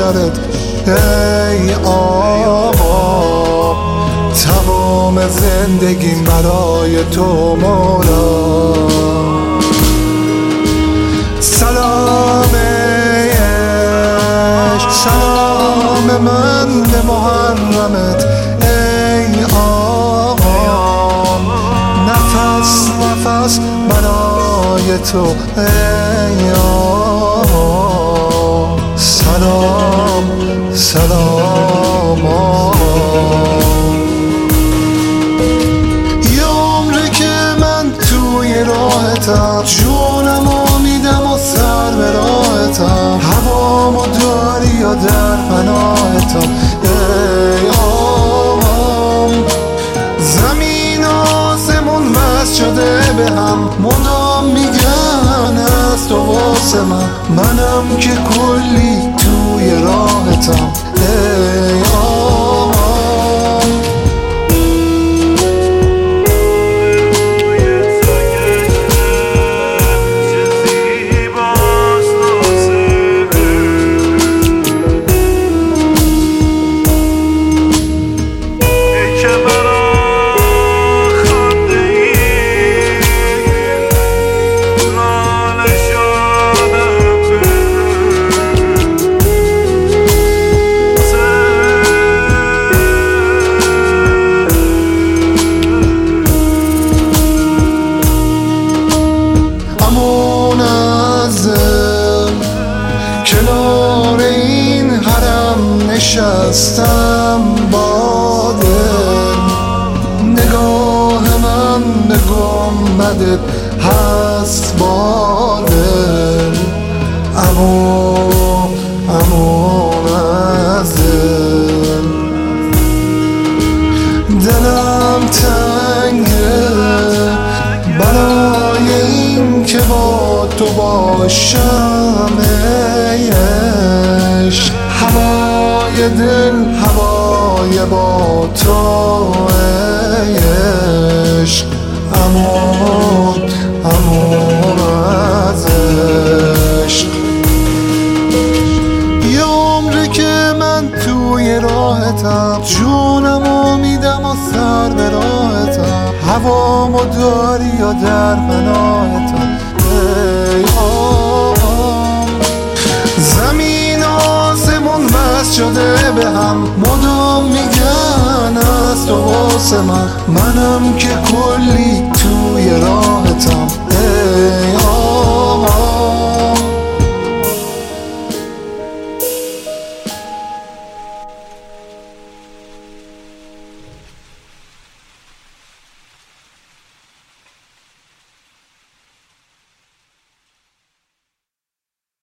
سرت ای آقا، تمام زندگیم برای تو مولا. سلام عشق، سلام من به محرمت ای آقا، نفس نفس برای تو ای آقا. سلام سلام یه عمره که من توی راحتم، جونمو میدم و سر به راحتم، هوامو داری یا در پناهتم ای آقام. زمین آسمون وصل شده به هم، مدام میگن از تو واسه منم که کلی توی راحتم ای آقام. کنار این حرم نشستم با دل، نگاه من به گنبدت هست با دل، امون از دل. دلم تنگه برای این که با تو باشم ای عشق، هوای دل هوای با تو ای عشق، امون از عشق. یه عمره که من توی راحتم، جونمو میدم و سر به راحتم، هوامو داری یا در پناهتم ای آقام. زمین آسمون وصل شده به هم، مدام میگن از تو واسه منم که کلی توی راحتم